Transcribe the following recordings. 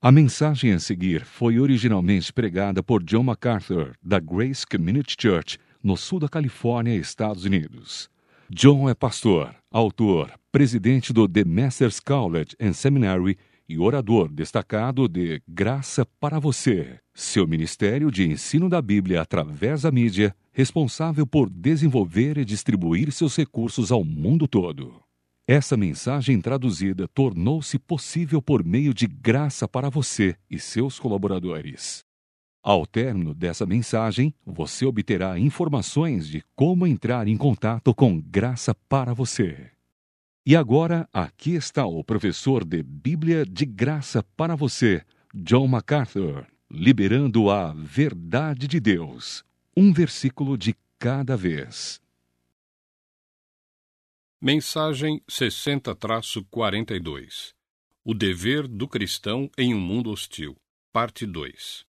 A mensagem a seguir foi originalmente pregada por John MacArthur, da Grace Community Church, no sul da Califórnia, Estados Unidos. John é pastor, autor, presidente do The Masters College and Seminary e orador destacado de Graça para Você, seu ministério de ensino da Bíblia através da mídia, responsável por desenvolver e distribuir seus recursos ao mundo todo. Essa mensagem traduzida tornou-se possível por meio de Graça para Você e seus colaboradores. Ao término dessa mensagem, você obterá informações de como entrar em contato com Graça para Você. E agora, aqui está o professor de Bíblia de Graça para Você, John MacArthur, liberando a verdade de Deus, um versículo de cada vez. Mensagem 60-42. O dever do cristão em um mundo hostil. Parte 2.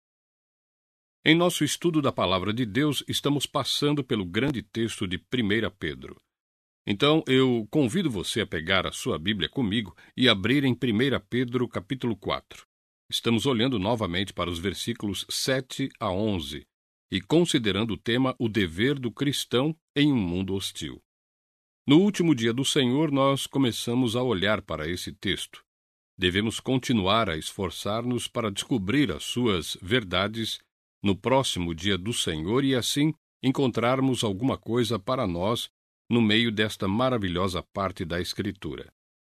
Em nosso estudo da Palavra de Deus, estamos passando pelo grande texto de 1 Pedro. Então, eu convido você a pegar a sua Bíblia comigo e abrir em 1 Pedro, capítulo 4. Estamos olhando novamente para os versículos 7 a 11 e considerando o tema O dever do cristão em um mundo hostil. No último dia do Senhor, nós começamos a olhar para esse texto. Devemos continuar a esforçar-nos para descobrir as suas verdades no próximo dia do Senhor e, assim, encontrarmos alguma coisa para nós no meio desta maravilhosa parte da Escritura.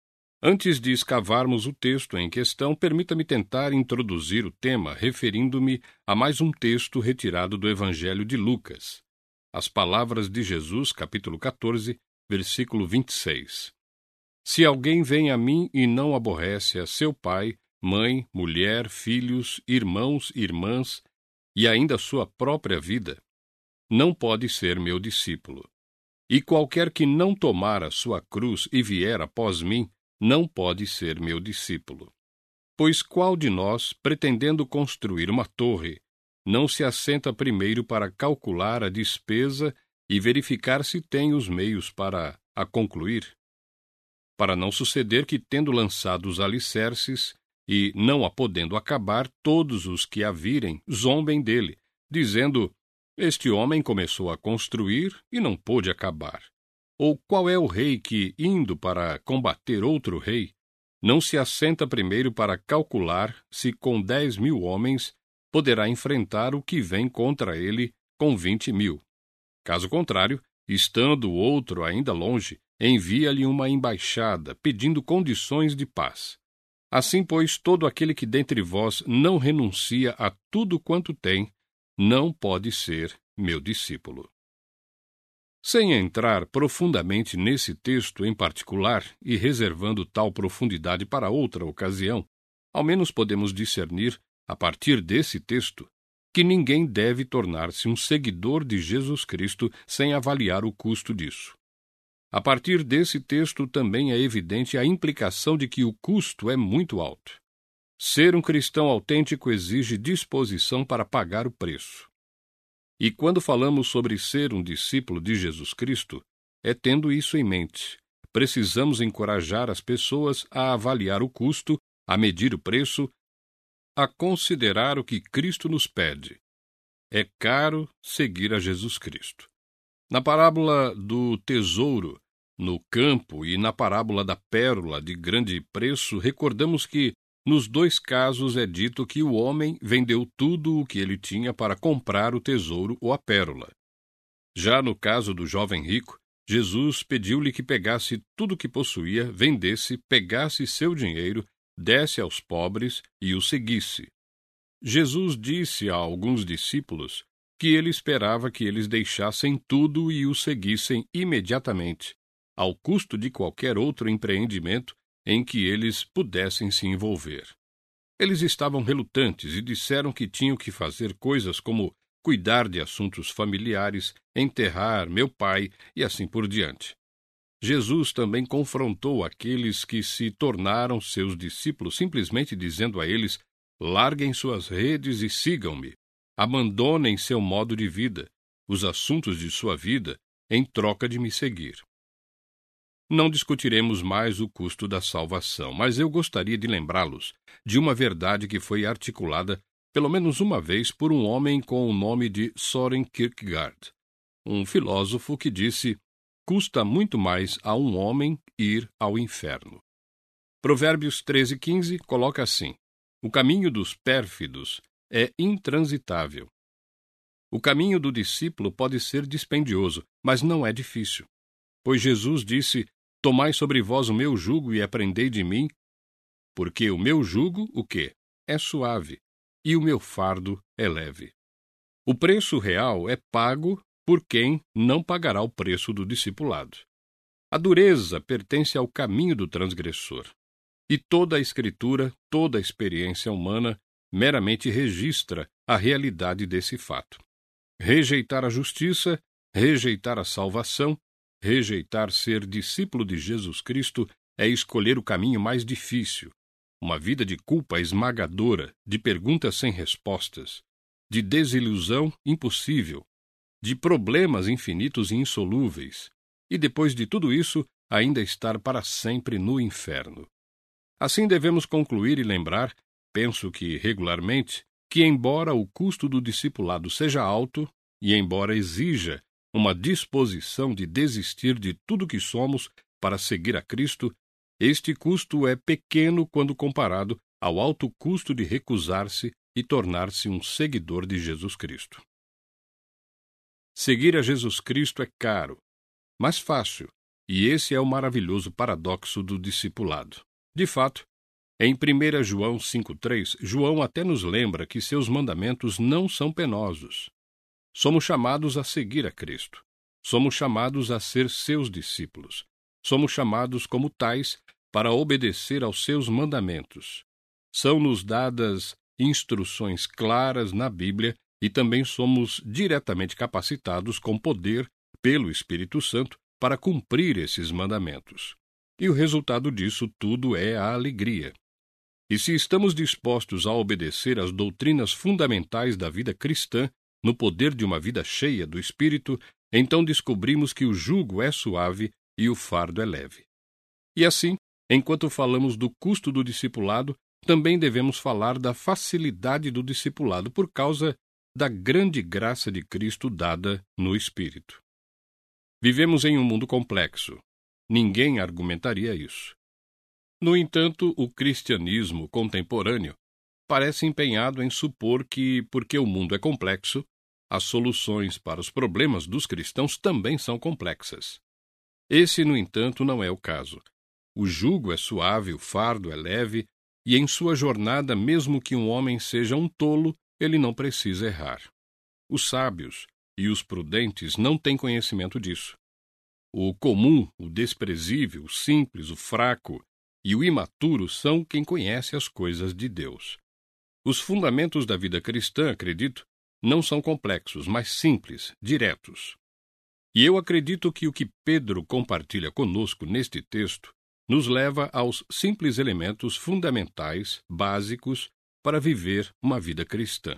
Antes de escavarmos o texto em questão, permita-me tentar introduzir o tema referindo-me a mais um texto retirado do Evangelho de Lucas. As palavras de Jesus, capítulo 14, versículo 26. Se alguém vem a mim e não aborrece a seu pai, mãe, mulher, filhos, irmãos, irmãs, e ainda sua própria vida, não pode ser meu discípulo. E qualquer que não tomar a sua cruz e vier após mim, não pode ser meu discípulo. Pois qual de nós, pretendendo construir uma torre, não se assenta primeiro para calcular a despesa e verificar se tem os meios para a concluir? Para não suceder que, tendo lançado os alicerces, e não a podendo acabar, todos os que a virem zombem dele, dizendo: este homem começou a construir e não pôde acabar. Ou qual é o rei que, indo para combater outro rei, não se assenta primeiro para calcular se com 10.000 homens poderá enfrentar o que vem contra ele com 20.000? Caso contrário, estando o outro ainda longe, envia-lhe uma embaixada, pedindo condições de paz. Assim, pois, todo aquele que dentre vós não renuncia a tudo quanto tem, não pode ser meu discípulo. Sem entrar profundamente nesse texto em particular e reservando tal profundidade para outra ocasião, ao menos podemos discernir, a partir desse texto, que ninguém deve tornar-se um seguidor de Jesus Cristo sem avaliar o custo disso. A partir desse texto também é evidente a implicação de que o custo é muito alto. Ser um cristão autêntico exige disposição para pagar o preço. E quando falamos sobre ser um discípulo de Jesus Cristo, é tendo isso em mente. Precisamos encorajar as pessoas a avaliar o custo, a medir o preço, a considerar o que Cristo nos pede. É caro seguir a Jesus Cristo. Na parábola do tesouro no campo e na parábola da pérola de grande preço, recordamos que, nos dois casos, é dito que o homem vendeu tudo o que ele tinha para comprar o tesouro ou a pérola. Já no caso do jovem rico, Jesus pediu-lhe que pegasse tudo o que possuía, vendesse, pegasse seu dinheiro, desse aos pobres e o seguisse. Jesus disse a alguns discípulos que ele esperava que eles deixassem tudo e o seguissem imediatamente, ao custo de qualquer outro empreendimento em que eles pudessem se envolver. Eles estavam relutantes e disseram que tinham que fazer coisas como cuidar de assuntos familiares, enterrar meu pai e assim por diante. Jesus também confrontou aqueles que se tornaram seus discípulos, simplesmente dizendo a eles: larguem suas redes e sigam-me. Abandonem seu modo de vida, os assuntos de sua vida, em troca de me seguir. não discutiremos mais o custo da salvação, mas eu gostaria de lembrá-los de uma verdade que foi articulada pelo menos uma vez por um homem com o nome de Søren Kierkegaard, um filósofo que disse: custa muito mais a um homem ir ao inferno. Provérbios 13:15 coloca assim: o caminho dos pérfidos é intransitável. O caminho do discípulo pode ser dispendioso, mas não é difícil. Pois Jesus disse: tomai sobre vós o meu jugo e aprendei de mim, porque o meu jugo, o quê? É suave, e o meu fardo é leve. O preço real é pago por quem não pagará o preço do discipulado. A dureza pertence ao caminho do transgressor. E toda a Escritura, toda a experiência humana, meramente registra a realidade desse fato. Rejeitar a justiça, rejeitar a salvação, rejeitar ser discípulo de Jesus Cristo é escolher o caminho mais difícil, uma vida de culpa esmagadora, de perguntas sem respostas, de desilusão impossível, de problemas infinitos e insolúveis, e depois de tudo isso, ainda estar para sempre no inferno. Assim devemos concluir e lembrar, penso que regularmente, que embora o custo do discipulado seja alto, e embora exija uma disposição de desistir de tudo que somos para seguir a Cristo, este custo é pequeno quando comparado ao alto custo de recusar-se e tornar-se um seguidor de Jesus Cristo. Seguir a Jesus Cristo é caro, mas fácil, e esse é o maravilhoso paradoxo do discipulado. De fato, em 1 João 5,3, João até nos lembra que seus mandamentos não são penosos. Somos chamados a seguir a Cristo. Somos chamados a ser seus discípulos. Somos chamados como tais para obedecer aos seus mandamentos. São-nos dadas instruções claras na Bíblia e também somos diretamente capacitados com poder pelo Espírito Santo para cumprir esses mandamentos. E o resultado disso tudo é a alegria. E se estamos dispostos a obedecer às doutrinas fundamentais da vida cristã, no poder de uma vida cheia do Espírito, então descobrimos que o jugo é suave e o fardo é leve. E assim, enquanto falamos do custo do discipulado, também devemos falar da facilidade do discipulado por causa da grande graça de Cristo dada no Espírito. Vivemos em um mundo complexo. Ninguém argumentaria isso. No entanto, o cristianismo contemporâneo parece empenhado em supor que, porque o mundo é complexo, as soluções para os problemas dos cristãos também são complexas. Esse, no entanto, não é o caso. O jugo é suave, o fardo é leve, e em sua jornada, mesmo que um homem seja um tolo, ele não precisa errar. Os sábios e os prudentes não têm conhecimento disso. O comum, o desprezível, o simples, o fraco e o imaturo são quem conhece as coisas de Deus. Os fundamentos da vida cristã, acredito, não são complexos, mas simples, diretos. E eu acredito que o que Pedro compartilha conosco neste texto nos leva aos simples elementos fundamentais, básicos, para viver uma vida cristã.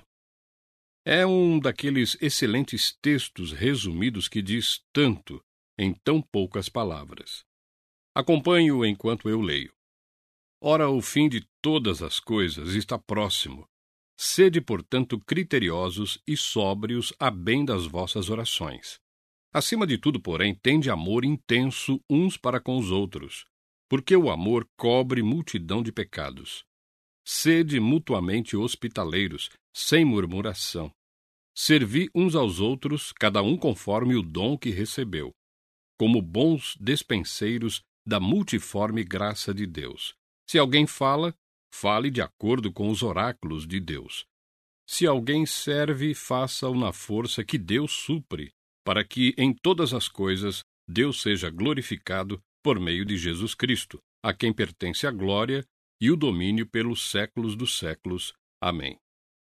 É um daqueles excelentes textos resumidos que diz tanto em tão poucas palavras. Acompanhe-o enquanto eu leio. Ora, o fim de todas as coisas está próximo. Sede, portanto, criteriosos e sóbrios a bem das vossas orações. Acima de tudo, porém, tende amor intenso uns para com os outros, porque o amor cobre multidão de pecados. Sede mutuamente hospitaleiros, sem murmuração. Servi uns aos outros, cada um conforme o dom que recebeu, como bons despenseiros da multiforme graça de Deus. Se alguém fala, fale de acordo com os oráculos de Deus. Se alguém serve, faça-o na força que Deus supre, para que em todas as coisas Deus seja glorificado por meio de Jesus Cristo, a quem pertence a glória e o domínio pelos séculos dos séculos. Amém.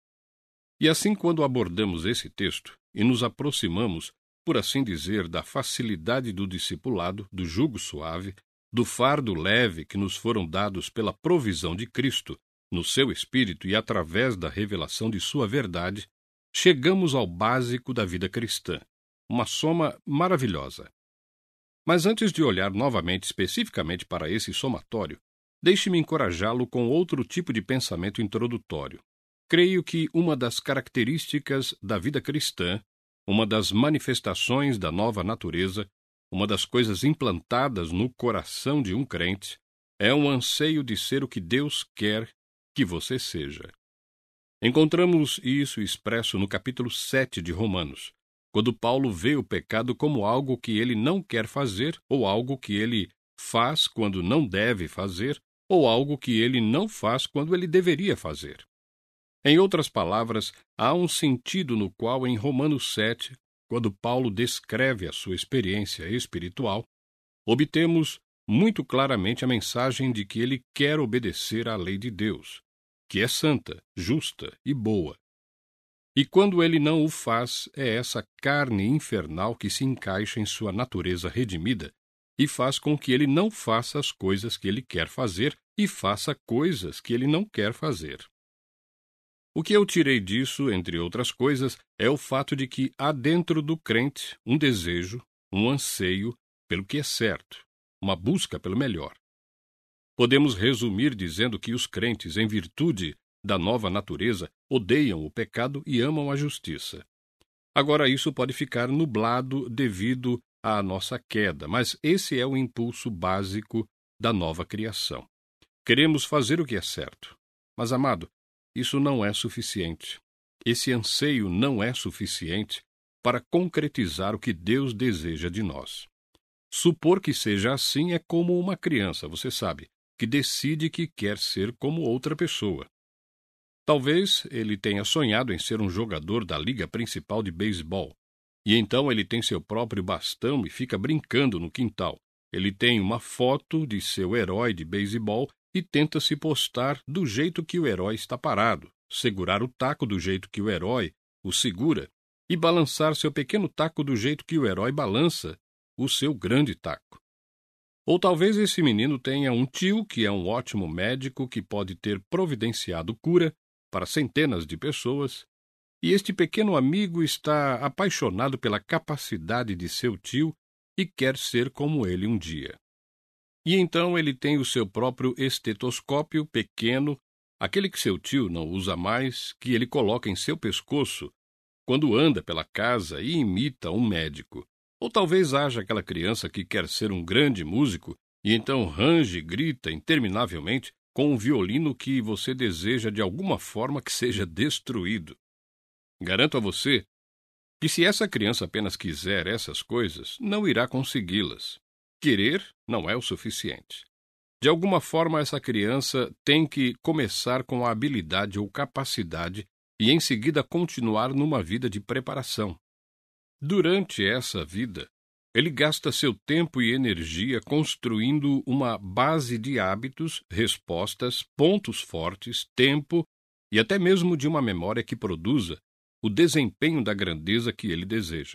E assim, quando abordamos esse texto e nos aproximamos, por assim dizer, da facilidade do discipulado, do jugo suave, do fardo leve que nos foram dados pela provisão de Cristo, no seu Espírito e através da revelação de sua verdade, chegamos ao básico da vida cristã, uma soma maravilhosa. Mas antes de olhar novamente especificamente para esse somatório, deixe-me encorajá-lo com outro tipo de pensamento introdutório. Creio que uma das características da vida cristã, uma das manifestações da nova natureza, uma das coisas implantadas no coração de um crente, é um anseio de ser o que Deus quer que você seja. Encontramos isso expresso no capítulo 7 de Romanos, quando Paulo vê o pecado como algo que ele não quer fazer, ou algo que ele faz quando não deve fazer, ou algo que ele não faz quando ele deveria fazer. Em outras palavras, há um sentido no qual, em Romanos 7, quando Paulo descreve a sua experiência espiritual, obtemos muito claramente a mensagem de que ele quer obedecer à lei de Deus, que é santa, justa e boa. E quando ele não o faz, é essa carne infernal que se encaixa em sua natureza redimida e faz com que ele não faça as coisas que ele quer fazer e faça coisas que ele não quer fazer. O que eu tirei disso, entre outras coisas, é o fato de que há dentro do crente um desejo, um anseio pelo que é certo, uma busca pelo melhor. Podemos resumir dizendo que os crentes, em virtude da nova natureza, odeiam o pecado e amam a justiça. Agora, isso pode ficar nublado devido à nossa queda, mas esse é o impulso básico da nova criação. Queremos fazer o que é certo. Mas, amado, isso não é suficiente. Esse anseio não é suficiente para concretizar o que Deus deseja de nós. Supor que seja assim é como uma criança, você sabe, que decide que quer ser como outra pessoa. Talvez ele tenha sonhado em ser um jogador da liga principal de beisebol, e então ele tem seu próprio bastão e fica brincando no quintal. Ele tem uma foto de seu herói de beisebol e tenta se postar do jeito que o herói está parado, segurar o taco do jeito que o herói o segura e balançar seu pequeno taco do jeito que o herói balança o seu grande taco. Ou talvez esse menino tenha um tio que é um ótimo médico que pode ter providenciado cura para centenas de pessoas, e este pequeno amigo está apaixonado pela capacidade de seu tio e quer ser como ele um dia. E então ele tem o seu próprio estetoscópio pequeno, aquele que seu tio não usa mais, que ele coloca em seu pescoço quando anda pela casa e imita um médico. Ou talvez haja aquela criança que quer ser um grande músico e então range e grita interminavelmente com um violino que você deseja de alguma forma que seja destruído. Garanto a você que se essa criança apenas quiser essas coisas, não irá consegui-las. Querer não é o suficiente. De alguma forma, essa criança tem que começar com a habilidade ou capacidade e em seguida continuar numa vida de preparação. Durante essa vida, ele gasta seu tempo e energia construindo uma base de hábitos, respostas, pontos fortes, tempo e até mesmo de uma memória que produza o desempenho da grandeza que ele deseja.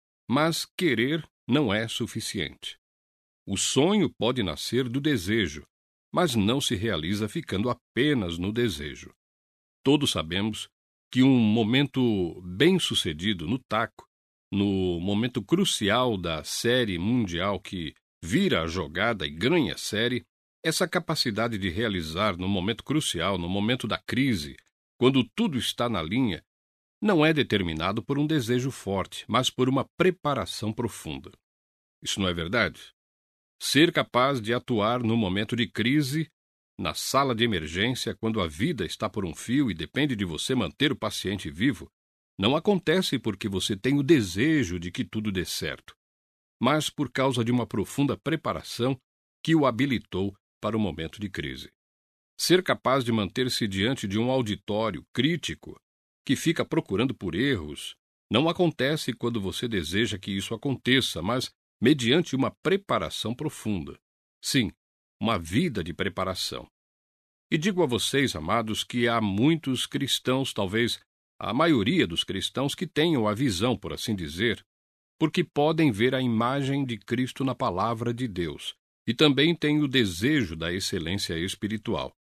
Mas querer não é suficiente. O sonho pode nascer do desejo, mas não se realiza ficando apenas no desejo. Todos sabemos que um momento bem-sucedido no taco, no momento crucial da série mundial que vira a jogada e ganha a série, essa capacidade de realizar no momento crucial, no momento da crise, quando tudo está na linha, não é determinado por um desejo forte, mas por uma preparação profunda. Isso não é verdade? Ser capaz de atuar no momento de crise, na sala de emergência, quando a vida está por um fio e depende de você manter o paciente vivo, não acontece porque você tem o desejo de que tudo dê certo, mas por causa de uma profunda preparação que o habilitou para o momento de crise. Ser capaz de manter-se diante de um auditório crítico que fica procurando por erros não acontece quando você deseja que isso aconteça, mas mediante uma preparação profunda. Sim, uma vida de preparação. E digo a vocês, amados, que há muitos cristãos, talvez a maioria dos cristãos, que tenham a visão, por assim dizer, porque podem ver a imagem de Cristo na palavra de Deus e também têm o desejo da excelência espiritual.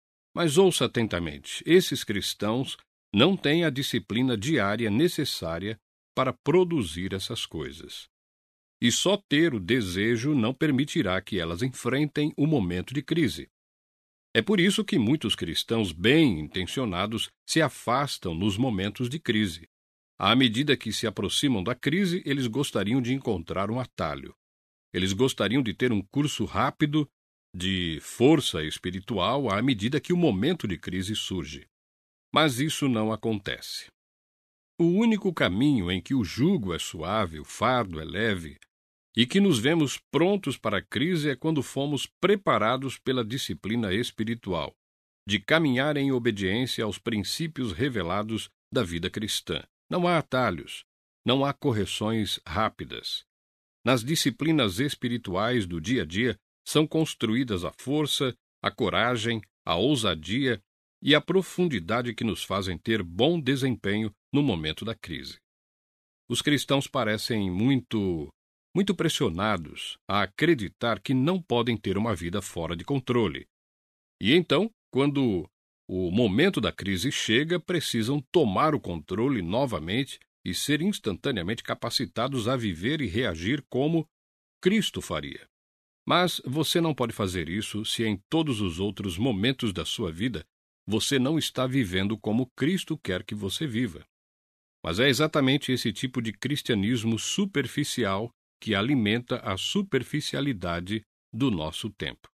Mas ouça atentamente, esses cristãos não têm a disciplina diária necessária para produzir essas coisas. e só ter o desejo não permitirá que elas enfrentem o momento de crise. É por isso que muitos cristãos bem-intencionados se afastam nos momentos de crise. À medida que se aproximam da crise, eles gostariam de encontrar um atalho. Eles gostariam de ter um curso rápido de força espiritual à medida que o momento de crise surge. Mas isso não acontece. O único caminho em que o jugo é suave, o fardo é leve, e que nos vemos prontos para a crise é quando fomos preparados pela disciplina espiritual, de caminhar em obediência aos princípios revelados da vida cristã. Não há atalhos, não há correções rápidas. Nas disciplinas espirituais do dia a dia são construídas a força, a coragem, a ousadia e a profundidade que nos fazem ter bom desempenho no momento da crise. Os cristãos parecem muito pressionados a acreditar que não podem ter uma vida fora de controle. E então, quando o momento da crise chega, precisam tomar o controle novamente e ser instantaneamente capacitados a viver e reagir como Cristo faria. Mas você não pode fazer isso se em todos os outros momentos da sua vida você não está vivendo como Cristo quer que você viva. Mas é exatamente esse tipo de cristianismo superficial que alimenta a superficialidade do nosso tempo.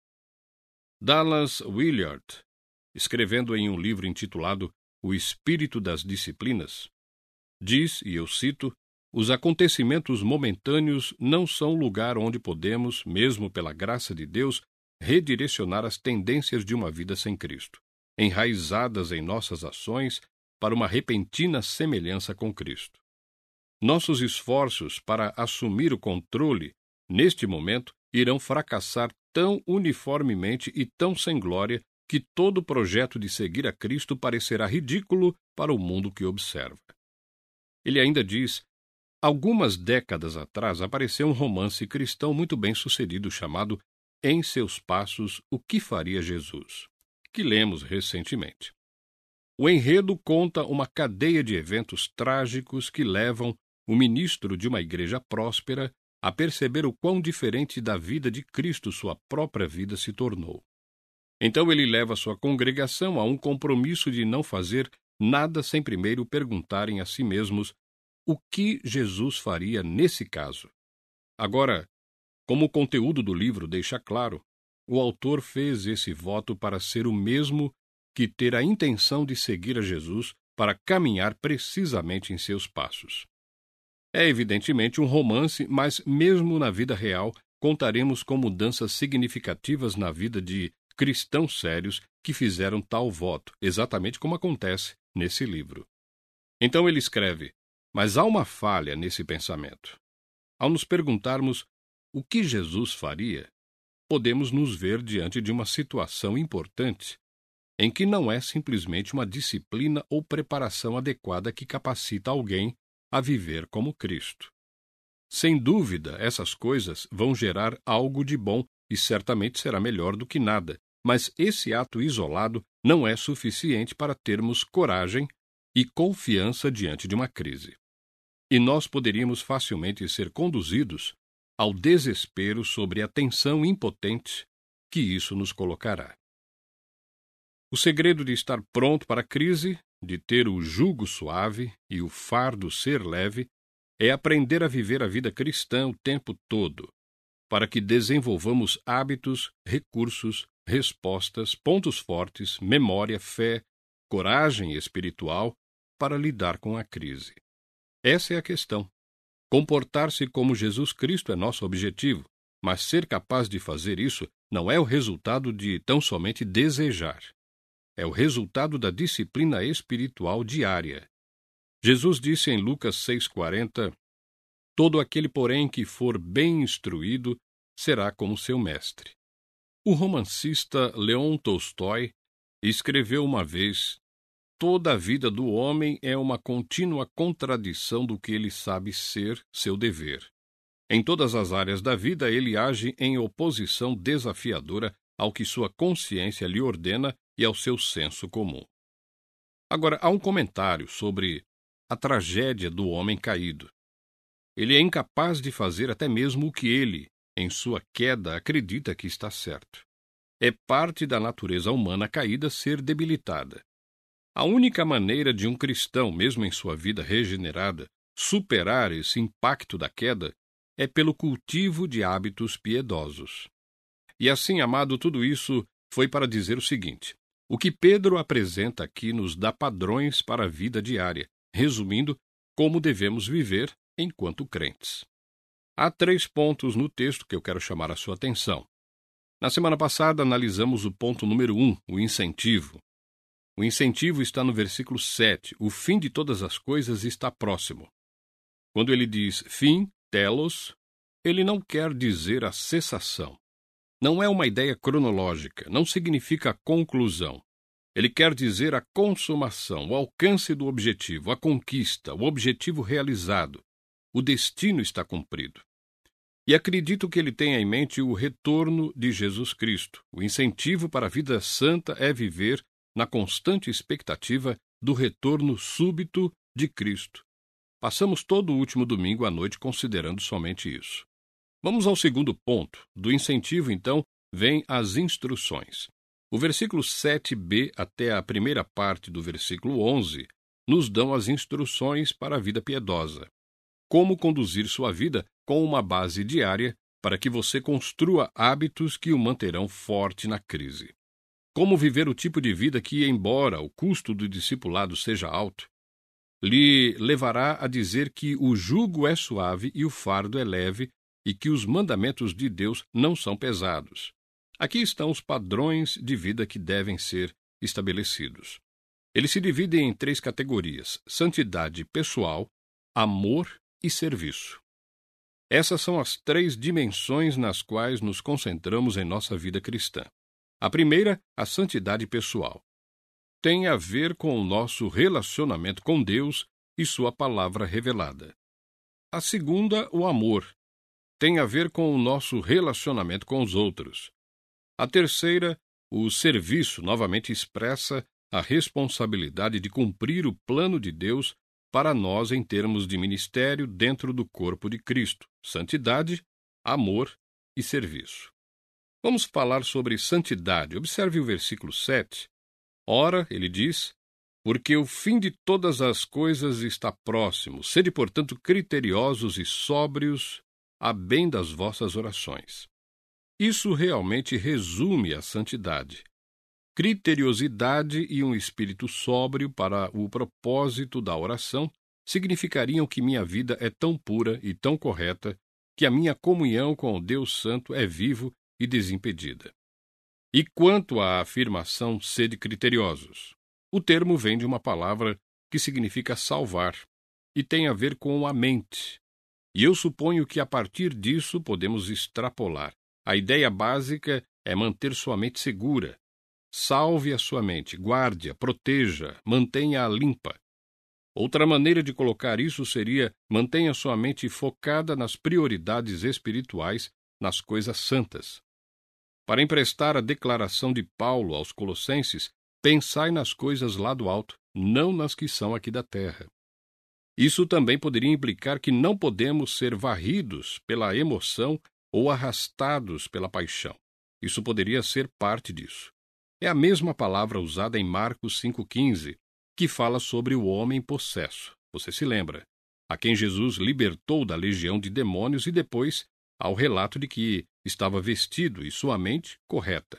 Dallas Willard, escrevendo em um livro intitulado O Espírito das Disciplinas, diz, e eu cito, os acontecimentos momentâneos não são lugar onde podemos, mesmo pela graça de Deus, redirecionar as tendências de uma vida sem Cristo, enraizadas em nossas ações para uma repentina semelhança com Cristo. Nossos esforços para assumir o controle, neste momento, irão fracassar tão uniformemente e tão sem glória que todo projeto de seguir a Cristo parecerá ridículo para o mundo que observa. Ele ainda diz, algumas décadas atrás apareceu um romance cristão muito bem sucedido chamado Em Seus Passos, O que Faria Jesus?, que lemos recentemente. O enredo conta uma cadeia de eventos trágicos que levam o ministro de uma igreja próspera a perceber o quão diferente da vida de Cristo sua própria vida se tornou. Então ele leva sua congregação a um compromisso de não fazer nada sem primeiro perguntarem a si mesmos o que Jesus faria nesse caso. Agora, como o conteúdo do livro deixa claro, o autor fez esse voto para ser o mesmo que ter a intenção de seguir a Jesus para caminhar precisamente em seus passos. É evidentemente um romance, mas mesmo na vida real contaremos com mudanças significativas na vida de cristãos sérios que fizeram tal voto, exatamente como acontece nesse livro. Então ele escreve, mas há uma falha nesse pensamento. Ao nos perguntarmos o que Jesus faria, podemos nos ver diante de uma situação importante, em que não é simplesmente uma disciplina ou preparação adequada que capacita alguém a viver como Cristo. Sem dúvida, essas coisas vão gerar algo de bom e certamente será melhor do que nada, mas esse ato isolado não é suficiente para termos coragem e confiança diante de uma crise. E nós poderíamos facilmente ser conduzidos ao desespero sobre a tensão impotente que isso nos colocará. O segredo de estar pronto para a crise, de ter o jugo suave e o fardo ser leve, é aprender a viver a vida cristã o tempo todo, para que desenvolvamos hábitos, recursos, respostas, pontos fortes, memória, fé, coragem espiritual para lidar com a crise. Essa é a questão. Comportar-se como Jesus Cristo é nosso objetivo, mas ser capaz de fazer isso não é o resultado de tão somente desejar. É o resultado da disciplina espiritual diária. Jesus disse em Lucas 6,40, todo aquele, porém, que for bem instruído, será como seu mestre. O romancista Leon Tolstói escreveu uma vez, toda a vida do homem é uma contínua contradição do que ele sabe ser seu dever. Em todas as áreas da vida, ele age em oposição desafiadora ao que sua consciência lhe ordena e ao seu senso comum. Agora, há um comentário sobre a tragédia do homem caído. ele é incapaz de fazer até mesmo o que ele, em sua queda, acredita que está certo. É parte da natureza humana caída ser debilitada. A única maneira de um cristão, mesmo em sua vida regenerada, superar esse impacto da queda é pelo cultivo de hábitos piedosos. E assim, amado, tudo isso foi para dizer o seguinte: o que Pedro apresenta aqui nos dá padrões para a vida diária, resumindo, como devemos viver enquanto crentes. Há 3 pontos no texto que eu quero chamar a sua atenção. Na semana passada, analisamos o ponto número 1, o incentivo. O incentivo está no versículo 7. O fim de todas as coisas está próximo. Quando ele diz fim, telos, ele não quer dizer a cessação. Não é uma ideia cronológica, não significa conclusão. Ele quer dizer a consumação, o alcance do objetivo, a conquista, o objetivo realizado. O destino está cumprido. E acredito que ele tenha em mente o retorno de Jesus Cristo. O incentivo para a vida santa é viver na constante expectativa do retorno súbito de Cristo. Passamos todo o último domingo à noite considerando somente isso. Vamos ao segundo ponto. Do incentivo, então, vêm as instruções. O versículo 7b até a primeira parte do versículo 11 nos dão as instruções para a vida piedosa. Como conduzir sua vida com uma base diária para que você construa hábitos que o manterão forte na crise. Como viver o tipo de vida que, embora o custo do discipulado seja alto, lhe levará a dizer que o jugo é suave e o fardo é leve e que os mandamentos de Deus não são pesados. Aqui estão os padrões de vida que devem ser estabelecidos. Eles se dividem em 3 categorias: santidade pessoal, amor e serviço. Essas são as 3 dimensões nas quais nos concentramos em nossa vida cristã. A primeira, a santidade pessoal, tem a ver com o nosso relacionamento com Deus e sua palavra revelada. A segunda, o amor, tem a ver com o nosso relacionamento com os outros. A terceira, o serviço, novamente expressa a responsabilidade de cumprir o plano de Deus para nós em termos de ministério dentro do corpo de Cristo, santidade, amor e serviço. Vamos falar sobre santidade. Observe o versículo 7. Ora, ele diz, porque o fim de todas as coisas está próximo. Sede, portanto, criteriosos e sóbrios, a bem das vossas orações. Isso realmente resume a santidade. Criteriosidade e um espírito sóbrio para o propósito da oração significariam que minha vida é tão pura e tão correta que a minha comunhão com o Deus Santo é vivo e desimpedida. E quanto à afirmação sede criteriosos, o termo vem de uma palavra que significa salvar e tem a ver com a mente. E eu suponho que a partir disso podemos extrapolar. A ideia básica é manter sua mente segura. Salve a sua mente, guarde-a, proteja, mantenha-a limpa. Outra maneira de colocar isso seria mantenha sua mente focada nas prioridades espirituais, nas coisas santas. Para emprestar a declaração de Paulo aos Colossenses, pensai nas coisas lá do alto, não nas que são aqui da terra. Isso também poderia implicar que não podemos ser varridos pela emoção ou arrastados pela paixão. Isso poderia ser parte disso. É a mesma palavra usada em Marcos 5,15, que fala sobre o homem possesso. Você se lembra? A quem Jesus libertou da legião de demônios e depois ao relato de que estava vestido e sua mente correta.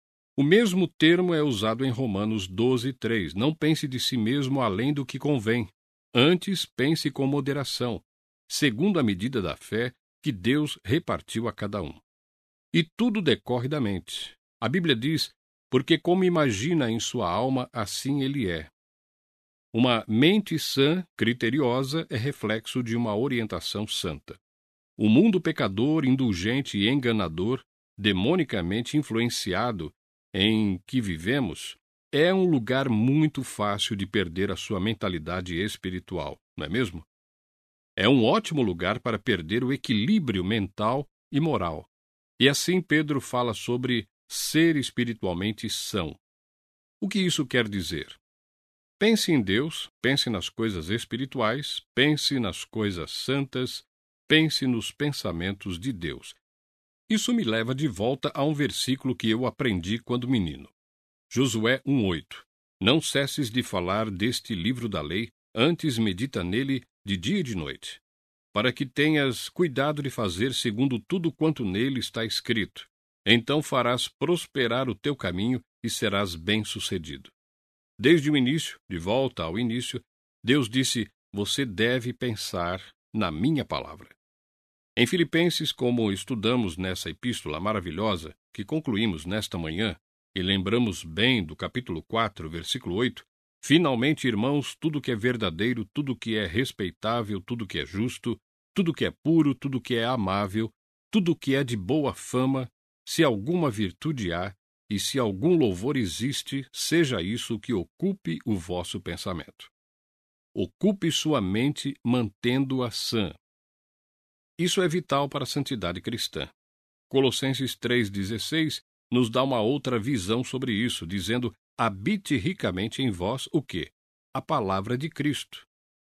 O mesmo termo é usado em Romanos 12,3. Não pense de si mesmo além do que convém. Antes, pense com moderação, segundo a medida da fé que Deus repartiu a cada um. E tudo decorre da mente. A Bíblia diz, porque como imagina em sua alma, assim ele é. Uma mente sã, criteriosa, é reflexo de uma orientação santa. O mundo pecador, indulgente e enganador, demonicamente influenciado em que vivemos, é um lugar muito fácil de perder a sua mentalidade espiritual, não é mesmo? É um ótimo lugar para perder o equilíbrio mental e moral. E assim Pedro fala sobre ser espiritualmente são. O que isso quer dizer? Pense em Deus, pense nas coisas espirituais, pense nas coisas santas, pense nos pensamentos de Deus. Isso me leva de volta a um versículo que eu aprendi quando menino. Josué 1:8. Não cesses de falar deste livro da lei, antes medita nele de dia e de noite, para que tenhas cuidado de fazer segundo tudo quanto nele está escrito. Então farás prosperar o teu caminho e serás bem-sucedido. Desde o início, de volta ao início, Deus disse: você deve pensar na minha palavra. Em Filipenses, como estudamos nessa epístola maravilhosa, que concluímos nesta manhã, e lembramos bem do capítulo 4, versículo 8, finalmente, irmãos, tudo que é verdadeiro, tudo que é respeitável, tudo que é justo, tudo que é puro, tudo que é amável, tudo que é de boa fama, se alguma virtude há, e se algum louvor existe, seja isso o que ocupe o vosso pensamento. Ocupe sua mente mantendo-a sã. Isso é vital para a santidade cristã. Colossenses 3,16 nos dá uma outra visão sobre isso, dizendo: habite ricamente em vós o quê? A palavra de Cristo.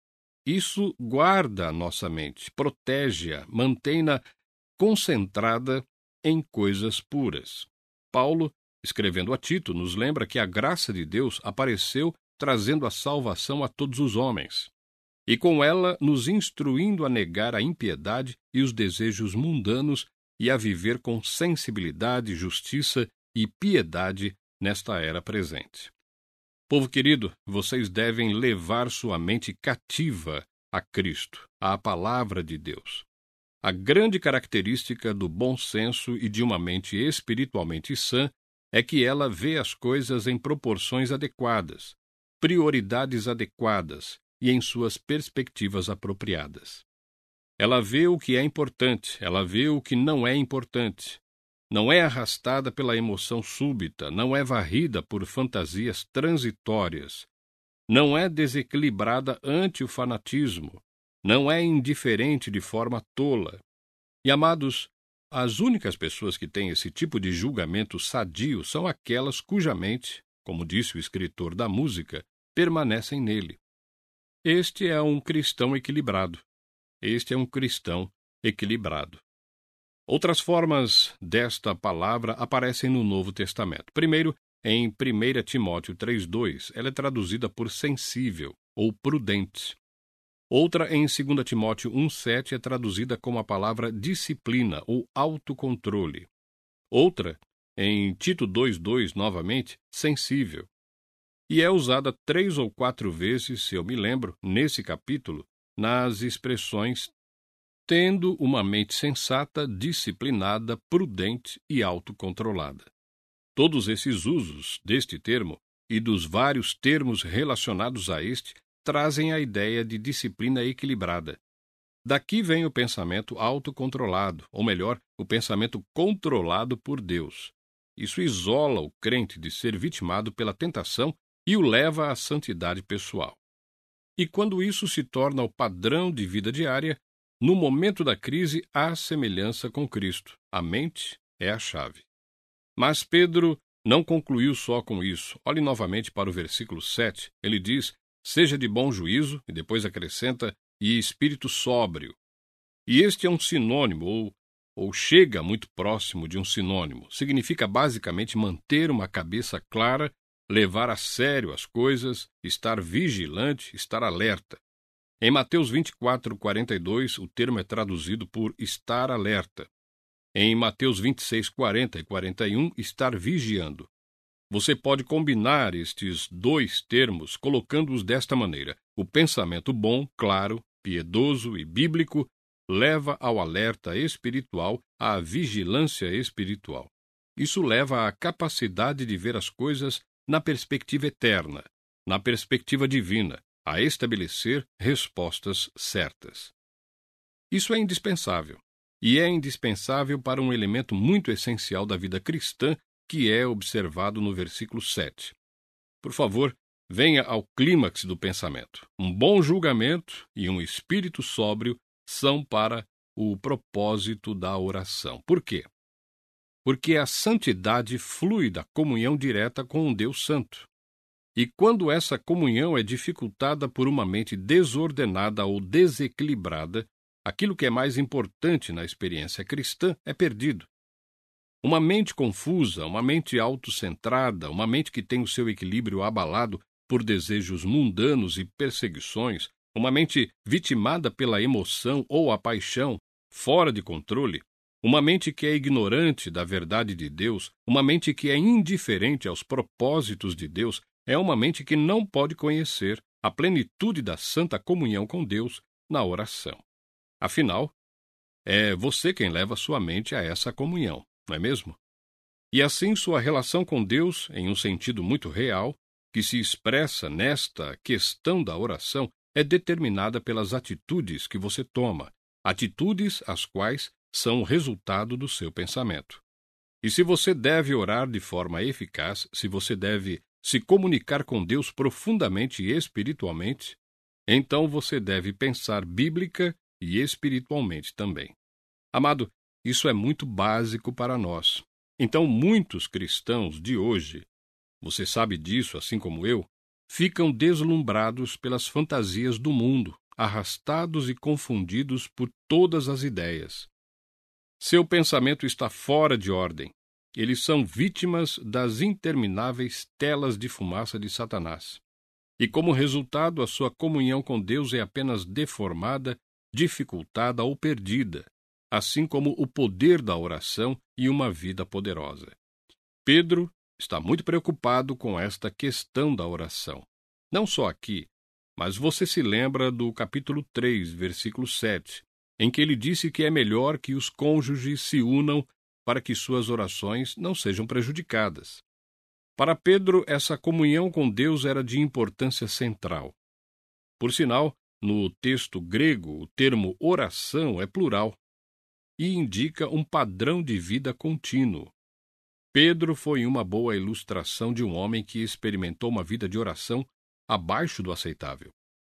Isso guarda a nossa mente, protege-a, mantém-na concentrada em coisas puras. Paulo, escrevendo a Tito, nos lembra que a graça de Deus apareceu trazendo a salvação a todos os homens, e com ela nos instruindo a negar a impiedade e os desejos mundanos e a viver com sensibilidade, justiça e piedade nesta era presente. Povo querido, vocês devem levar sua mente cativa a Cristo, à palavra de Deus. A grande característica do bom senso e de uma mente espiritualmente sã é que ela vê as coisas em proporções adequadas, prioridades adequadas e em suas perspectivas apropriadas. Ela vê o que é importante, ela vê o que não é importante. Não é arrastada pela emoção súbita, não é varrida por fantasias transitórias, não é desequilibrada ante o fanatismo, não é indiferente de forma tola. E, amados, as únicas pessoas que têm esse tipo de julgamento sadio são aquelas cuja mente, como disse o escritor da música, permanecem nele. Este é um cristão equilibrado. Este é um cristão equilibrado. Outras formas desta palavra aparecem no Novo Testamento. Primeiro, em 1 Timóteo 3,2, ela é traduzida por sensível ou prudente. Outra, em 2 Timóteo 1,7, é traduzida como a palavra disciplina ou autocontrole. Outra, em Tito 2,2, novamente, sensível. E é usada 3 ou 4 vezes, se eu me lembro, nesse capítulo, nas expressões tendo uma mente sensata, disciplinada, prudente e autocontrolada. Todos esses usos deste termo e dos vários termos relacionados a este trazem a ideia de disciplina equilibrada. Daqui vem o pensamento autocontrolado, ou melhor, o pensamento controlado por Deus. Isso isola o crente de ser vitimado pela tentação e o leva à santidade pessoal. E quando isso se torna o padrão de vida diária, no momento da crise há semelhança com Cristo. A mente é a chave. Mas Pedro não concluiu só com isso. Olhe novamente para o versículo 7. Ele diz: seja de bom juízo, e depois acrescenta: e espírito sóbrio. E este é um sinônimo, ou chega muito próximo de um sinônimo. Significa basicamente manter uma cabeça clara, levar a sério as coisas, estar vigilante, estar alerta. Em Mateus 24:42, o termo é traduzido por estar alerta. Em Mateus 26:40 e 41, estar vigiando. Você pode combinar estes dois termos colocando-os desta maneira: o pensamento bom, claro, piedoso e bíblico leva ao alerta espiritual, à vigilância espiritual. Isso leva à capacidade de ver as coisas na perspectiva eterna, na perspectiva divina, a estabelecer respostas certas. Isso é indispensável, e é indispensável para um elemento muito essencial da vida cristã, que é observado no versículo 7. Por favor, venha ao clímax do pensamento. Um bom julgamento e um espírito sóbrio são para o propósito da oração. Por quê? Porque a santidade flui da comunhão direta com um Deus santo. E quando essa comunhão é dificultada por uma mente desordenada ou desequilibrada, aquilo que é mais importante na experiência cristã é perdido. Uma mente confusa, uma mente autocentrada, uma mente que tem o seu equilíbrio abalado por desejos mundanos e perseguições, uma mente vitimada pela emoção ou a paixão, fora de controle, uma mente que é ignorante da verdade de Deus, uma mente que é indiferente aos propósitos de Deus, é uma mente que não pode conhecer a plenitude da santa comunhão com Deus na oração. Afinal, é você quem leva sua mente a essa comunhão, não é mesmo? E assim sua relação com Deus, em um sentido muito real, que se expressa nesta questão da oração, é determinada pelas atitudes que você toma, atitudes as quais são o resultado do seu pensamento. E se você deve orar de forma eficaz, se você deve se comunicar com Deus profundamente e espiritualmente, então você deve pensar bíblica e espiritualmente também. Amado, isso é muito básico para nós. Então, muitos cristãos de hoje, você sabe disso assim como eu, ficam deslumbrados pelas fantasias do mundo, arrastados e confundidos por todas as ideias. Seu pensamento está fora de ordem. Eles são vítimas das intermináveis telas de fumaça de Satanás. E como resultado, a sua comunhão com Deus é apenas deformada, dificultada ou perdida, assim como o poder da oração e uma vida poderosa. Pedro está muito preocupado com esta questão da oração. Não só aqui, mas você se lembra do capítulo 3, versículo 7, em que ele disse que é melhor que os cônjuges se unam para que suas orações não sejam prejudicadas. Para Pedro, essa comunhão com Deus era de importância central. Por sinal, no texto grego, o termo oração é plural e indica um padrão de vida contínuo. Pedro foi uma boa ilustração de um homem que experimentou uma vida de oração abaixo do aceitável.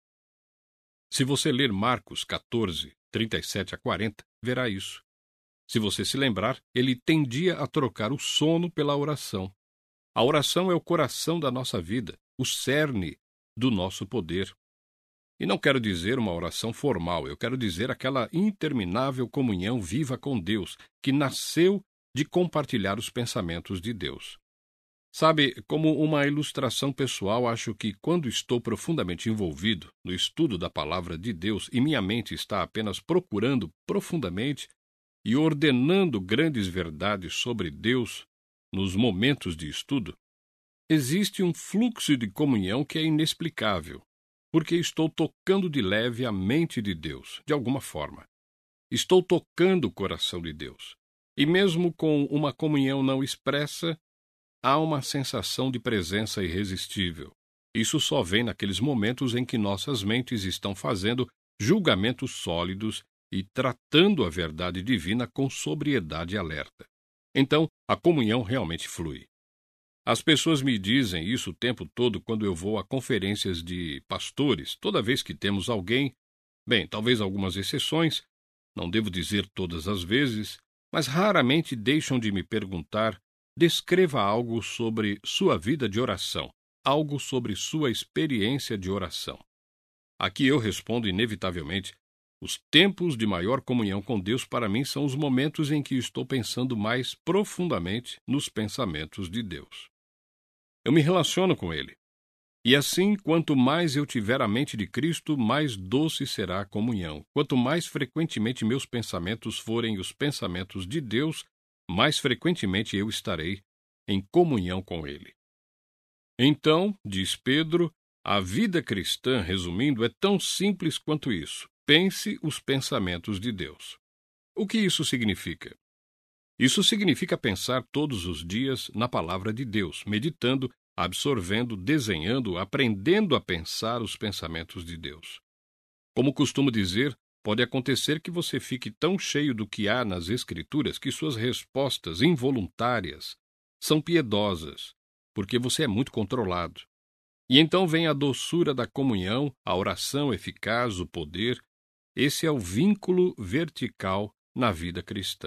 Se você ler Marcos 14, 37 a 40, verá isso. Se você se lembrar, ele tendia a trocar o sono pela oração. A oração é o coração da nossa vida, o cerne do nosso poder. E não quero dizer uma oração formal, eu quero dizer aquela interminável comunhão viva com Deus, que nasceu de compartilhar os pensamentos de Deus. Sabe, como uma ilustração pessoal, acho que quando estou profundamente envolvido no estudo da palavra de Deus e minha mente está apenas procurando profundamente e ordenando grandes verdades sobre Deus nos momentos de estudo, existe um fluxo de comunhão que é inexplicável, porque estou tocando de leve a mente de Deus, de alguma forma. Estou tocando o coração de Deus. E mesmo com uma comunhão não expressa, há uma sensação de presença irresistível. Isso só vem naqueles momentos em que nossas mentes estão fazendo julgamentos sólidos e tratando a verdade divina com sobriedade e alerta. Então, a comunhão realmente flui. As pessoas me dizem isso o tempo todo quando eu vou a conferências de pastores, toda vez que temos alguém, talvez algumas exceções, não devo dizer todas as vezes, mas raramente deixam de me perguntar, descreva algo sobre sua vida de oração, algo sobre sua experiência de oração. Aqui eu respondo inevitavelmente, os tempos de maior comunhão com Deus para mim são os momentos em que estou pensando mais profundamente nos pensamentos de Deus. Eu me relaciono com Ele. E assim, quanto mais eu tiver a mente de Cristo, mais doce será a comunhão. Quanto mais frequentemente meus pensamentos forem os pensamentos de Deus, mais frequentemente eu estarei em comunhão com Ele. Então, diz Pedro, a vida cristã, resumindo, é tão simples quanto isso. Pense os pensamentos de Deus. O que isso significa? Isso significa pensar todos os dias na palavra de Deus, meditando, absorvendo, desenhando, aprendendo a pensar os pensamentos de Deus. Como costumo dizer, pode acontecer que você fique tão cheio do que há nas Escrituras que suas respostas involuntárias são piedosas, porque você é muito controlado. E então vem a doçura da comunhão, a oração eficaz, o poder. Esse é o vínculo vertical na vida cristã.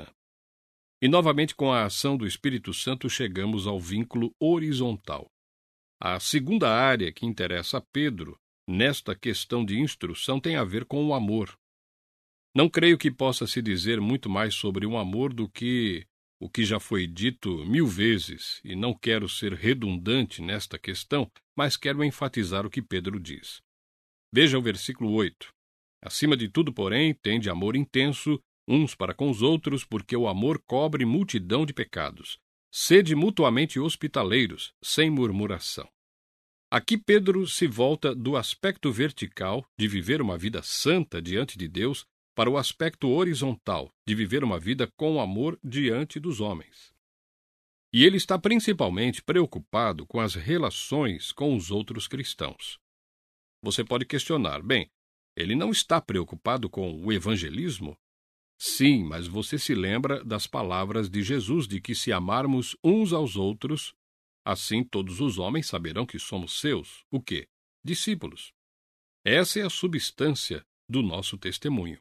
E novamente com a ação do Espírito Santo chegamos ao vínculo horizontal. A segunda área que interessa a Pedro, nesta questão de instrução, tem a ver com o amor. Não creio que possa se dizer muito mais sobre um amor do que o que já foi dito 1000 vezes, e não quero ser redundante nesta questão, mas quero enfatizar o que Pedro diz. Veja o versículo 8. Acima de tudo, porém, tende amor intenso uns para com os outros, porque o amor cobre multidão de pecados. Sede mutuamente hospitaleiros, sem murmuração. Aqui Pedro se volta do aspecto vertical, de viver uma vida santa diante de Deus, para o aspecto horizontal, de viver uma vida com amor diante dos homens. E ele está principalmente preocupado com as relações com os outros cristãos. Você pode questionar, bem, ele não está preocupado com o evangelismo? Sim, mas você se lembra das palavras de Jesus de que se amarmos uns aos outros, assim todos os homens saberão que somos seus, o quê? Discípulos. Essa é a substância do nosso testemunho.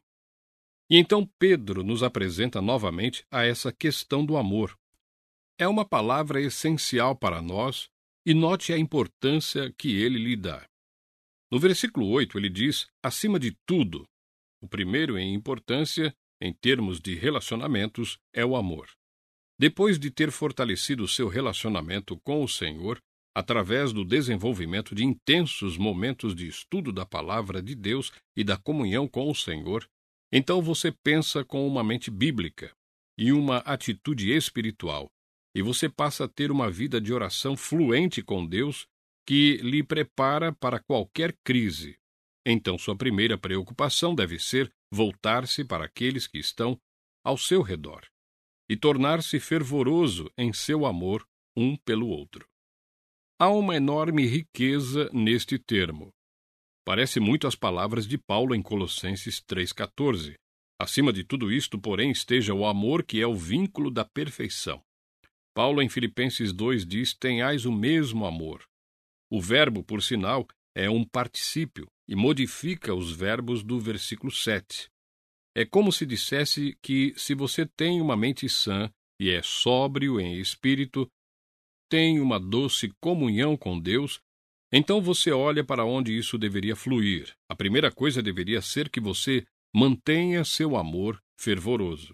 E então Pedro nos apresenta novamente a essa questão do amor. É uma palavra essencial para nós e note a importância que ele lhe dá. No versículo 8 ele diz, acima de tudo, o primeiro em importância, em termos de relacionamentos, é o amor. Depois de ter fortalecido seu relacionamento com o Senhor, através do desenvolvimento de intensos momentos de estudo da palavra de Deus e da comunhão com o Senhor, então você pensa com uma mente bíblica e uma atitude espiritual, e você passa a ter uma vida de oração fluente com Deus que lhe prepara para qualquer crise. Então sua primeira preocupação deve ser voltar-se para aqueles que estão ao seu redor e tornar-se fervoroso em seu amor um pelo outro. Há uma enorme riqueza neste termo. Parece muito as palavras de Paulo em Colossenses 3,14. Acima de tudo isto, porém, esteja o amor, que é o vínculo da perfeição. Paulo em Filipenses 2 diz, tenhais o mesmo amor. O verbo, por sinal, é um particípio e modifica os verbos do versículo 7. É como se dissesse que se você tem uma mente sã e é sóbrio em espírito, tem uma doce comunhão com Deus, então você olha para onde isso deveria fluir. A primeira coisa deveria ser que você mantenha seu amor fervoroso.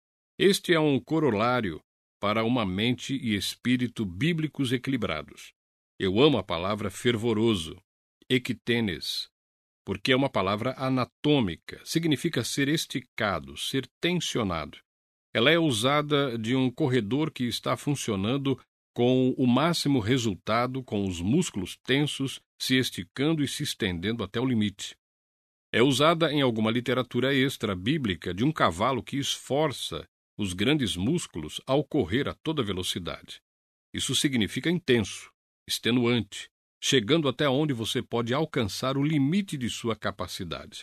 Este é um corolário para uma mente e espírito bíblicos equilibrados. Eu amo a palavra fervoroso, ektenes, porque é uma palavra anatômica, significa ser esticado, ser tensionado. Ela é usada de um corredor que está funcionando com o máximo resultado, com os músculos tensos, se esticando e se estendendo até o limite. É usada em alguma literatura extra-bíblica de um cavalo que esforça os grandes músculos ao correr a toda velocidade. Isso significa intenso, extenuante, chegando até onde você pode alcançar o limite de sua capacidade.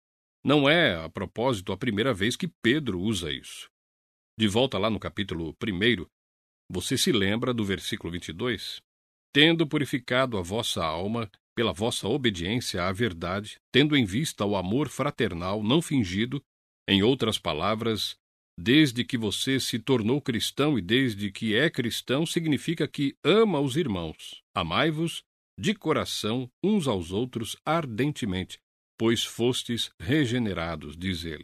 Não é, a propósito, a primeira vez que Pedro usa isso. De volta lá no capítulo 1, você se lembra do versículo 22? Tendo purificado a vossa alma pela vossa obediência à verdade, tendo em vista o amor fraternal não fingido, em outras palavras, desde que você se tornou cristão e desde que é cristão, significa que ama os irmãos. Amai-vos de coração uns aos outros ardentemente, pois fostes regenerados, diz ele.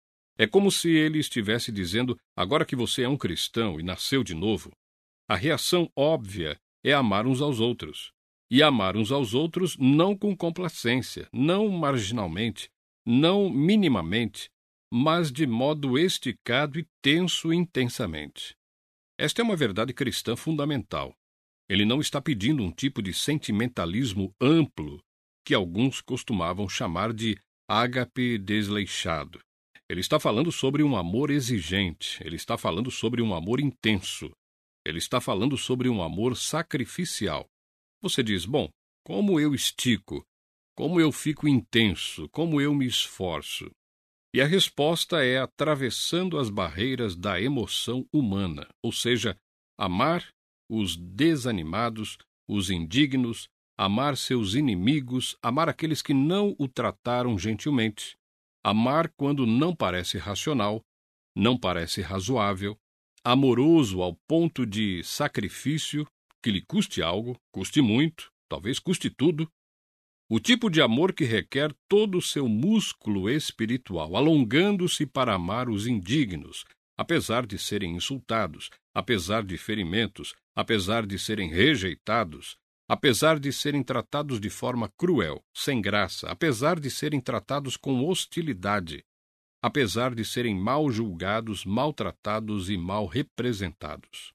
É como se ele estivesse dizendo, agora que você é um cristão e nasceu de novo, a reação óbvia é amar uns aos outros. E amar uns aos outros não com complacência, não marginalmente, não minimamente, mas de modo esticado e tenso intensamente. Esta é uma verdade cristã fundamental. Ele não está pedindo um tipo de sentimentalismo amplo que alguns costumavam chamar de ágape desleixado. Ele está falando sobre um amor exigente, ele está falando sobre um amor intenso, ele está falando sobre um amor sacrificial. Você diz, bom, como eu estico, como eu fico intenso, como eu me esforço? E a resposta é atravessando as barreiras da emoção humana, ou seja, amar os desanimados, os indignos, amar seus inimigos, amar aqueles que não o trataram gentilmente, amar quando não parece racional, não parece razoável, amoroso ao ponto de sacrifício, que lhe custe algo, custe muito, talvez custe tudo, O tipo de amor que requer todo o seu músculo espiritual, alongando-se para amar os indignos, apesar de serem insultados, apesar de ferimentos, apesar de serem rejeitados, apesar de serem tratados de forma cruel, sem graça, apesar de serem tratados com hostilidade, apesar de serem mal julgados, maltratados e mal representados.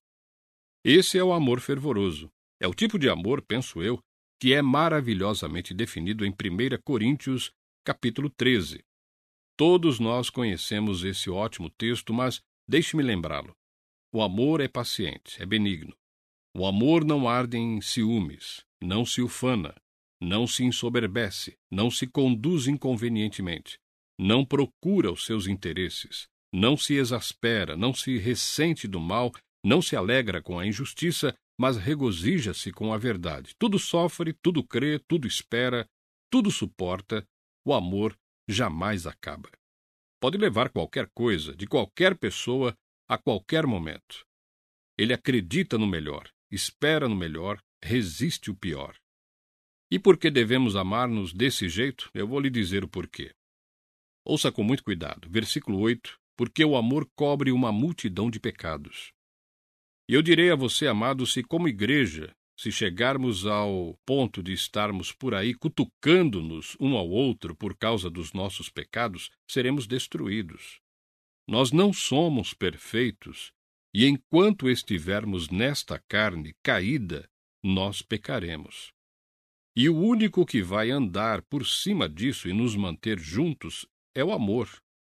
Esse é o amor fervoroso. É o tipo de amor, penso eu, que é maravilhosamente definido em 1 Coríntios, capítulo 13. Todos nós conhecemos esse ótimo texto, mas deixe-me lembrá-lo. O amor é paciente, é benigno. O amor não arde em ciúmes, não se ufana, não se ensoberbece, não se conduz inconvenientemente, não procura os seus interesses, não se exaspera, não se ressente do mal, não se alegra com a injustiça, mas regozija-se com a verdade. Tudo sofre, tudo crê, tudo espera, tudo suporta. O amor jamais acaba. Pode levar qualquer coisa, de qualquer pessoa, a qualquer momento. Ele acredita no melhor, espera no melhor, resiste o pior. E por que devemos amar-nos desse jeito? Eu vou lhe dizer o porquê. Ouça com muito cuidado. Versículo 8. Porque o amor cobre uma multidão de pecados. E eu direi a você, amado, se como igreja, se chegarmos ao ponto de estarmos por aí cutucando-nos um ao outro por causa dos nossos pecados, seremos destruídos. Nós não somos perfeitos, e enquanto estivermos nesta carne caída, nós pecaremos. E o único que vai andar por cima disso e nos manter juntos é o amor.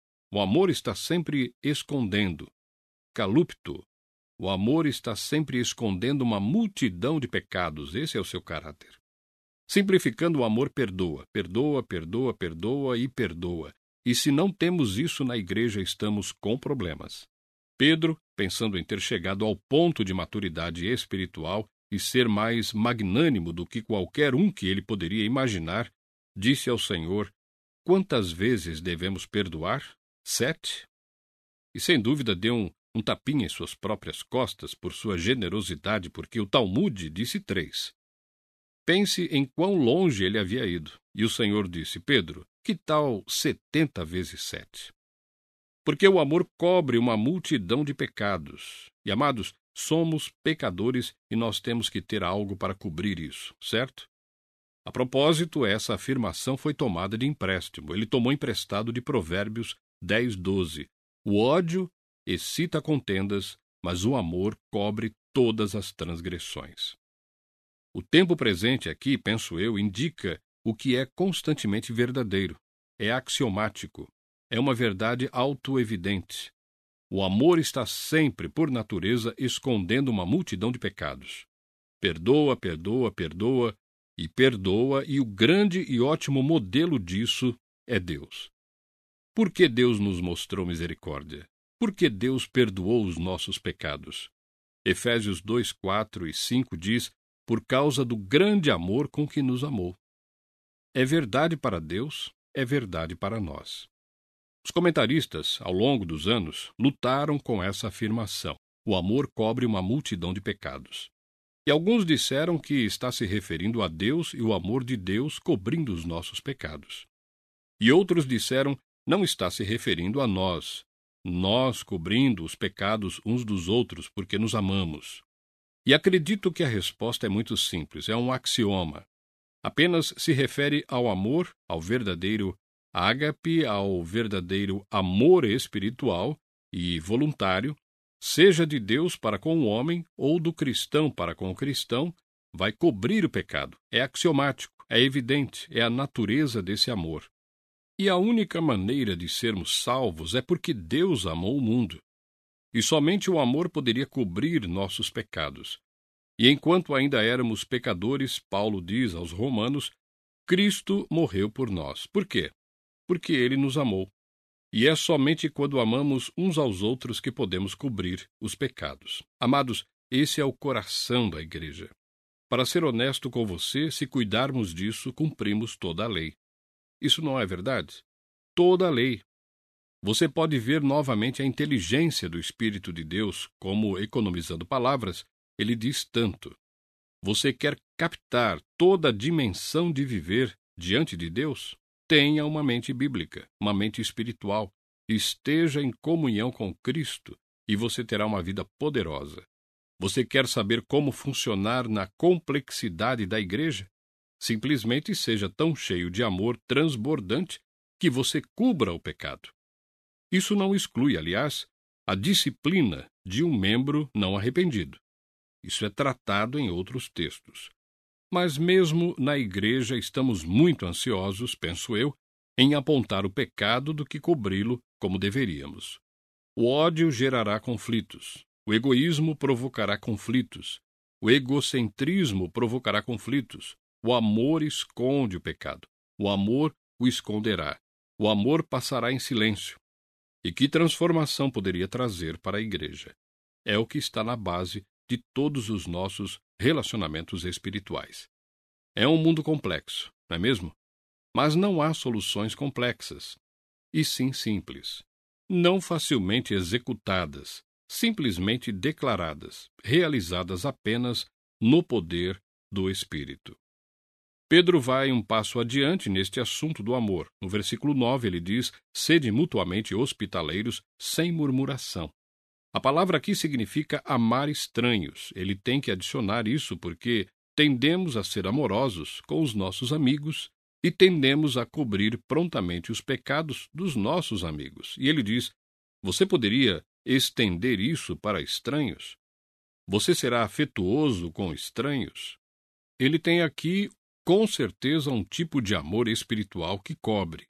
O amor está sempre escondendo. Calupto. O amor está sempre escondendo uma multidão de pecados. Esse é o seu caráter. Simplificando, o amor perdoa. Perdoa, perdoa, perdoa e perdoa. E se não temos isso na igreja, estamos com problemas. Pedro, pensando em ter chegado ao ponto de maturidade espiritual e ser mais magnânimo do que qualquer um que ele poderia imaginar, disse ao Senhor: quantas vezes devemos perdoar? 7? E sem dúvida deu um tapinha em suas próprias costas por sua generosidade, porque o Talmude disse 3. Pense em quão longe ele havia ido. E o Senhor disse: Pedro, que tal 70 vezes 7? Porque o amor cobre uma multidão de pecados. E, amados, somos pecadores e nós temos que ter algo para cobrir isso, certo? A propósito, essa afirmação foi tomada de empréstimo. Ele tomou emprestado de Provérbios 10:12. O ódio excita contendas, mas o amor cobre todas as transgressões. O tempo presente aqui, penso eu, indica o que é constantemente verdadeiro. É axiomático. É uma verdade autoevidente. O amor está sempre, por natureza, escondendo uma multidão de pecados. Perdoa, perdoa, perdoa e perdoa, e o grande e ótimo modelo disso é Deus. Por que Deus nos mostrou misericórdia? Por que Deus perdoou os nossos pecados? Efésios 2, 4 e 5 diz: por causa do grande amor com que nos amou. É verdade para Deus, é verdade para nós. Os comentaristas, ao longo dos anos, lutaram com essa afirmação. O amor cobre uma multidão de pecados. E alguns disseram que está se referindo a Deus e o amor de Deus cobrindo os nossos pecados. E outros disseram não está se referindo a nós cobrindo os pecados uns dos outros porque nos amamos. E acredito que a resposta é muito simples, é um axioma. Apenas se refere ao amor, ao verdadeiro ágape, ao verdadeiro amor espiritual e voluntário, seja de Deus para com o homem ou do cristão para com o cristão, vai cobrir o pecado. É axiomático, é evidente, é a natureza desse amor. E a única maneira de sermos salvos é porque Deus amou o mundo. E somente o amor poderia cobrir nossos pecados. E enquanto ainda éramos pecadores, Paulo diz aos Romanos, Cristo morreu por nós. Por quê? Porque ele nos amou. E é somente quando amamos uns aos outros que podemos cobrir os pecados. Amados, esse é o coração da igreja. Para ser honesto com você, se cuidarmos disso, cumprimos toda a lei. Isso não é verdade? Toda a lei. Você pode ver novamente a inteligência do Espírito de Deus, como, economizando palavras, ele diz tanto. Você quer captar toda a dimensão de viver diante de Deus, tenha uma mente bíblica, uma mente espiritual. Esteja em comunhão com Cristo e você terá uma vida poderosa. Você quer saber como funcionar na complexidade da igreja? Simplesmente seja tão cheio de amor transbordante que você cubra o pecado. Isso não exclui, aliás, a disciplina de um membro não arrependido. Isso é tratado em outros textos. Mas mesmo na igreja estamos muito ansiosos, penso eu, em apontar o pecado do que cobri-lo como deveríamos. O ódio gerará conflitos. O egoísmo provocará conflitos. O egocentrismo provocará conflitos. O amor esconde o pecado. O amor o esconderá. O amor passará em silêncio. E que transformação poderia trazer para a igreja? É o que está na base de todos os nossos relacionamentos espirituais. É um mundo complexo, não é mesmo? Mas não há soluções complexas, e sim simples, não facilmente executadas, simplesmente declaradas, realizadas apenas no poder do Espírito. Pedro vai um passo adiante neste assunto do amor. No versículo 9 ele diz: sede mutuamente hospitaleiros sem murmuração. A palavra aqui significa amar estranhos. Ele tem que adicionar isso porque tendemos a ser amorosos com os nossos amigos e tendemos a cobrir prontamente os pecados dos nossos amigos. E ele diz: você poderia estender isso para estranhos? Você será afetuoso com estranhos? Ele tem aqui, com certeza, um tipo de amor espiritual que cobre.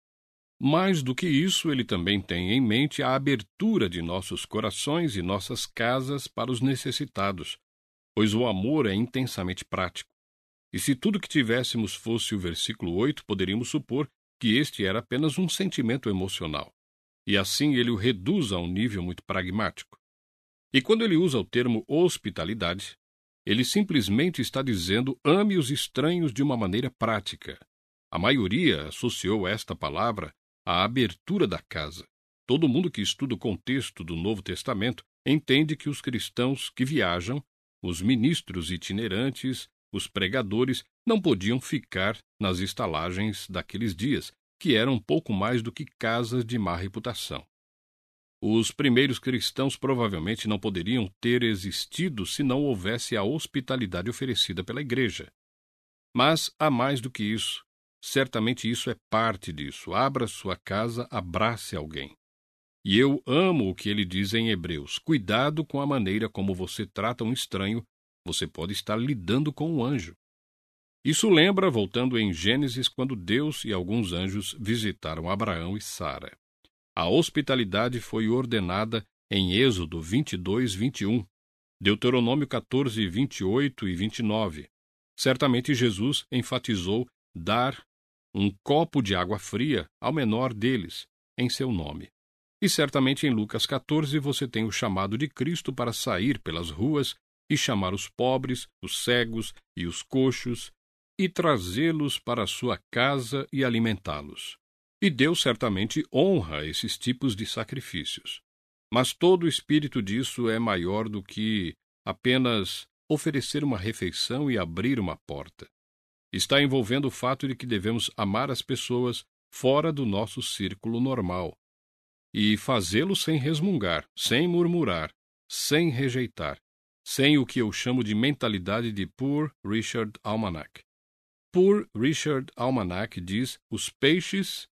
Mais do que isso, ele também tem em mente a abertura de nossos corações e nossas casas para os necessitados, pois o amor é intensamente prático. E se tudo que tivéssemos fosse o versículo 8, poderíamos supor que este era apenas um sentimento emocional. E assim ele o reduz a um nível muito pragmático. E quando ele usa o termo hospitalidade, ele simplesmente está dizendo ame os estranhos de uma maneira prática. A maioria associou esta palavra à abertura da casa. Todo mundo que estuda o contexto do Novo Testamento entende que os cristãos que viajam, os ministros itinerantes, os pregadores, não podiam ficar nas estalagens daqueles dias, que eram pouco mais do que casas de má reputação. Os primeiros cristãos provavelmente não poderiam ter existido se não houvesse a hospitalidade oferecida pela igreja. Mas há mais do que isso. Certamente isso é parte disso. Abra sua casa, abrace alguém. E eu amo o que ele diz em Hebreus. Cuidado com a maneira como você trata um estranho. Você pode estar lidando com um anjo. Isso lembra, voltando em Gênesis, quando Deus e alguns anjos visitaram Abraão e Sara. A hospitalidade foi ordenada em Êxodo 22, 21, Deuteronômio 14, 28 e 29. Certamente Jesus enfatizou dar um copo de água fria ao menor deles, em seu nome. E certamente em Lucas 14 você tem o chamado de Cristo para sair pelas ruas e chamar os pobres, os cegos e os coxos e trazê-los para a sua casa e alimentá-los. E Deus certamente honra esses tipos de sacrifícios. Mas todo o espírito disso é maior do que apenas oferecer uma refeição e abrir uma porta. Está envolvendo o fato de que devemos amar as pessoas fora do nosso círculo normal e fazê-lo sem resmungar, sem murmurar, sem rejeitar, sem o que eu chamo de mentalidade de Poor Richard Almanac. Poor Richard Almanac diz: os peixes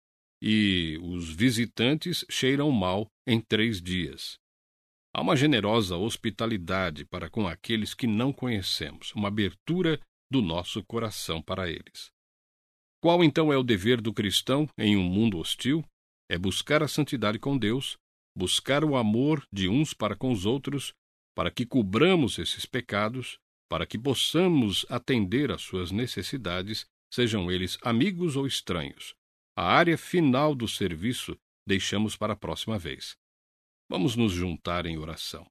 e os visitantes cheiram mal em 3 dias. Há uma generosa hospitalidade para com aqueles que não conhecemos, uma abertura do nosso coração para eles. Qual então é o dever do cristão em um mundo hostil? É buscar a santidade com Deus, buscar o amor de uns para com os outros, para que cobramos esses pecados, para que possamos atender às suas necessidades, sejam eles amigos ou estranhos. A área final do serviço deixamos para a próxima vez. Vamos nos juntar em oração.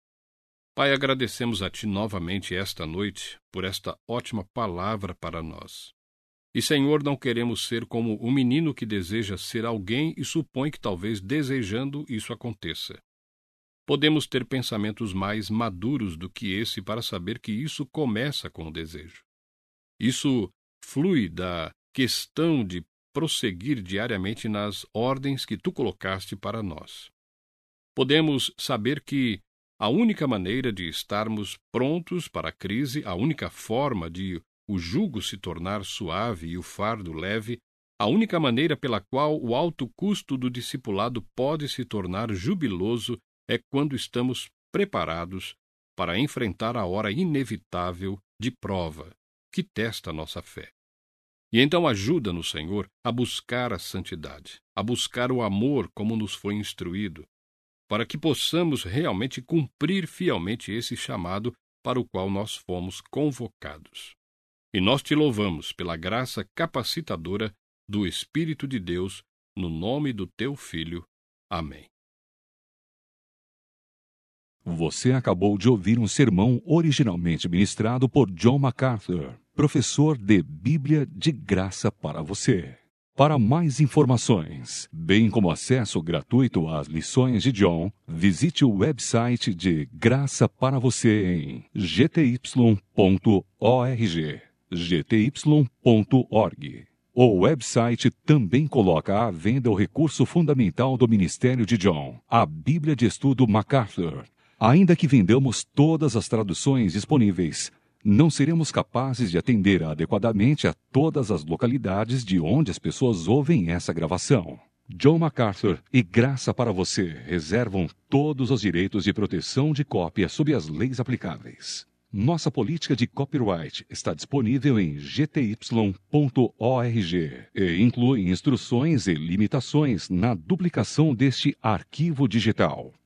Pai, agradecemos a Ti novamente esta noite por esta ótima palavra para nós. E, Senhor, não queremos ser como um menino que deseja ser alguém e supõe que talvez desejando isso aconteça. Podemos ter pensamentos mais maduros do que esse para saber que isso começa com o desejo. Isso flui da questão de prosseguir diariamente nas ordens que tu colocaste para nós. Podemos saber que a única maneira de estarmos prontos para a crise, a única forma de o jugo se tornar suave e o fardo leve, a única maneira pela qual o alto custo do discipulado pode se tornar jubiloso é quando estamos preparados para enfrentar a hora inevitável de prova que testa nossa fé. E então ajuda-nos, Senhor, a buscar a santidade, a buscar o amor como nos foi instruído, para que possamos realmente cumprir fielmente esse chamado para o qual nós fomos convocados. E nós te louvamos pela graça capacitadora do Espírito de Deus, no nome do teu Filho. Amém. Você acabou de ouvir um sermão originalmente ministrado por John MacArthur, professor de Bíblia de graça para você. Para mais informações, bem como acesso gratuito às lições de John, visite o website de Graça para Você em gty.org. gty.org. O website também coloca à venda o recurso fundamental do ministério de John, a Bíblia de Estudo MacArthur. Ainda que vendamos todas as traduções disponíveis, não seremos capazes de atender adequadamente a todas as localidades de onde as pessoas ouvem essa gravação. John MacArthur e Graça para Você reservam todos os direitos de proteção de cópia sob as leis aplicáveis. Nossa política de copyright está disponível em gty.org e inclui instruções e limitações na duplicação deste arquivo digital.